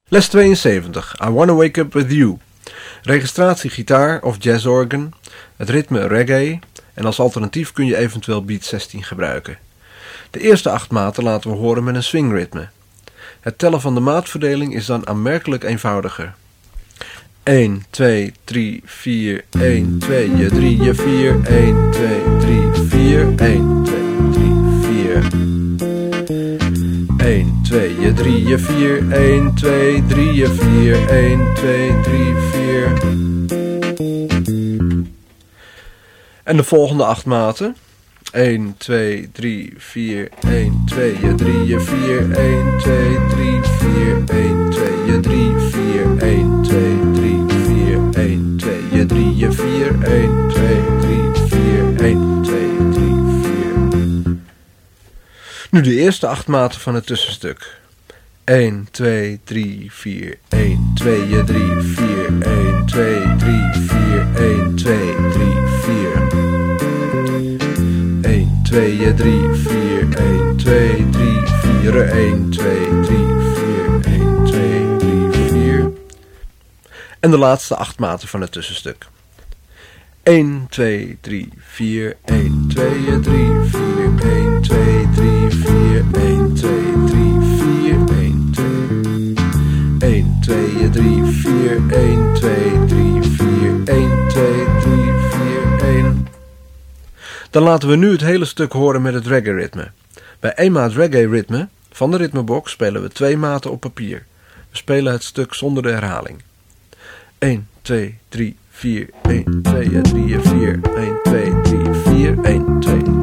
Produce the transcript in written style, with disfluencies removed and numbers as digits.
Les 72. I Wanna Wake Up With You. Registratie gitaar of jazzorgan, het ritme reggae en als alternatief kun je eventueel beat 16 gebruiken. De eerste 8 maten laten we horen met een swingritme. Het tellen van de maatverdeling is dan aanmerkelijk eenvoudiger. 1, 2, 3, 4, 1, 2, 3, 4, 1, 2, 3, 4, 1, 2, 3, 4. 1, 2, 3, 4, 1, 2, 3, 4, 1, 2, 3, 4. En de volgende 8 maten. 1, 2, 3, 4, 1, 2, 3, 4, 1, 2, 3, 4, 1, 2, 3, 4, 1, 2, 3, 4, 1, 2, 3, 4, 1, 2, 3, 4, 1, 2, 3, 4. Nu de eerste 8 maten van het tussenstuk. 1, 2, 3, 4, 1, 2, 3, 4, 1, 2, 3, 4, 1, 2, 3, 4. 1, 2, 3, 4, 1, 2, 3, 4, 1, 2, 3, 4, 1, 2, 3, 4. En de laatste 8 maten van het tussenstuk. 1, 2, 3, 4, 1, 2, 3, 4, 1, 2, 3, 4, 1, 2, 3, 4, 1, 2. 1, 2, 3, 4, 1, 2, 3, 4, 1, 2, 3, 4, 1. Dan laten we nu het hele stuk horen met het reggae-ritme. Bij 1 maat reggae-ritme van de ritmebox spelen we 2 maten op papier. We spelen het stuk zonder de herhaling. 1, 2, 3, 4, 1, 2, 3, 4, 1, 2, 3, 4, 1, 2,